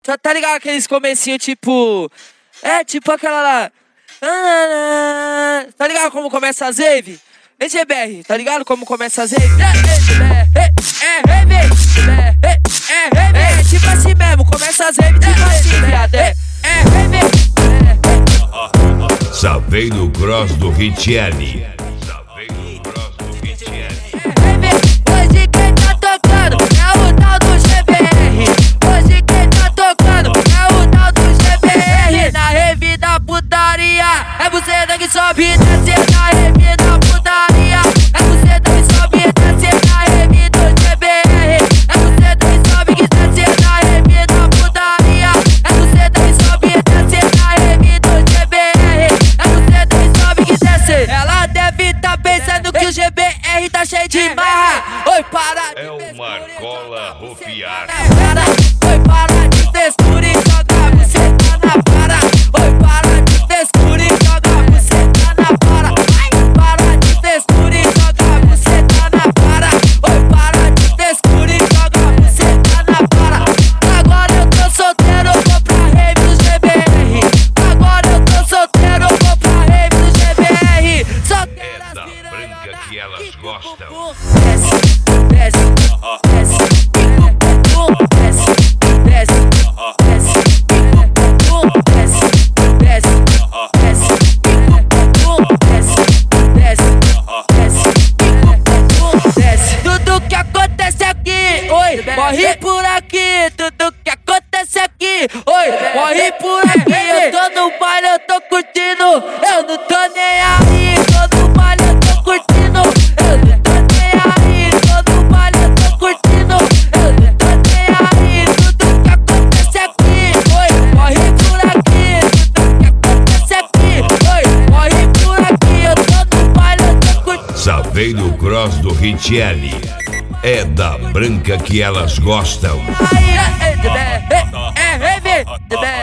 tá ligado aqueles comecinhos tipo... É, tipo aquela lá... Tá ligado como começa as rave? GBR, tá ligado como começa as rave? É tipo assim mesmo, começa as rave tipo assim, viado. Saveiro Cross do Richelli. Hoje quem tá tocando é o tal do GBR. Hoje quem tá tocando é o tal do GBR. Na rave da putaria, é buceta que sobe e desce. Na rave da putaria, é buceta que sobe e desce. Na rave do GBR, é buceta que sobe e desce. Na rave da putaria, é buceta que sobe e desce. Na rave do GBR, é buceta que sobe e desce. Ela deve tá pensando que o GBR tá cheio de marra. Oi, para de É uma cola rufiar. Oi, para de textura e joga você tá na para. Oi, para de textura e joga você tá na para. Para de textura e joga você tá na para. Oi, para de textura e joga você tá na para. Agora eu tô solteiro, vou pra rave do GBR. Agora eu tô solteiro, vou pra rave do GBR. Só quero É da branca que elas gostam. Tudo que acontece aqui, oi, morre por aqui. Tudo que acontece aqui, oi, morre por aqui. Eu tô no baile, eu tô curtindo, eu não tô nem aí. Tô no baile, eu tô curtindo, eu não tô nem aí. Tô no baile, eu tô curtindo, eu não tô nem aí. Tudo que acontece aqui, oi, morre por aqui. Tudo que acontece aqui, oi, morre por aqui. Eu tô no baile, eu tô curtindo. Saveiro Cross do Richelli. É da branca que elas gostam. Aí,